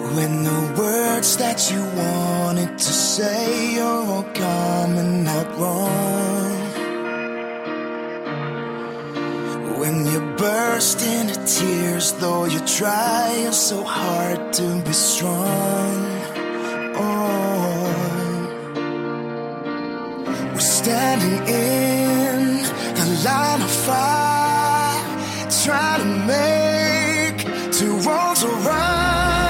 When the words that you wanted to say are all coming out wrong. When you burst into tears, though you try so hard to be strong. Oh, we're standing in the line of fire, trying to make two worlds around.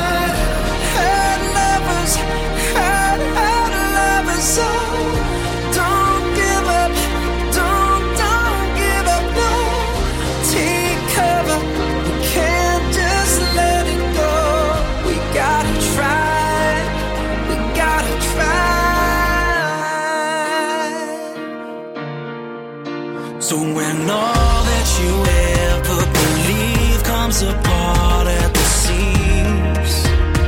So don't give up, don't give up, no. Take cover, we can't just let it go. We gotta try, we gotta try. So when all that you ever believed comes apart at the seams,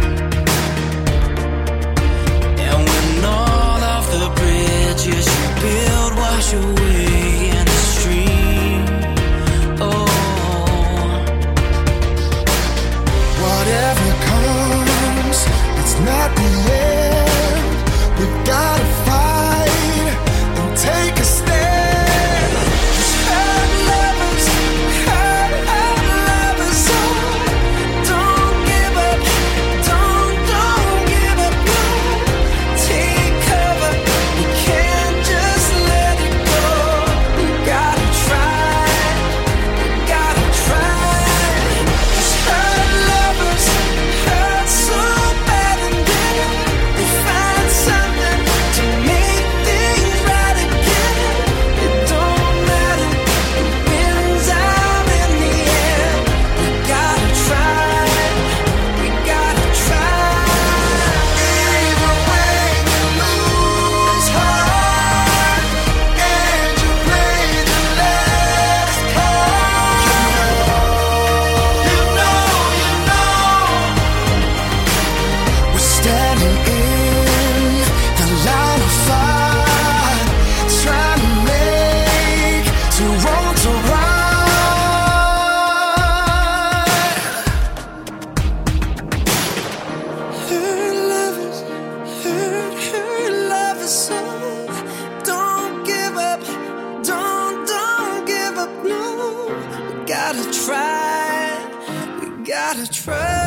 and when all the bridges you build wash away in the stream. Oh, whatever comes, it's not the end. We've gotta fight and take a stand. Just hurt lovers, hurt lovers. So don't give up, don't give up, no. Take cover, we can't just let it go. We gotta try, we gotta try. Just hurt lovers, hurt so bad, and then we find something to make things right again. It don't matter, it wins out in the end. We gotta try, we gotta try. Even when you lose heart and you play the last card, you know, we're standing in the line of fire, trying to make two worlds around. Hurt lovers, hurt lovers. So don't give up, don't give up, no. We gotta try, we gotta try.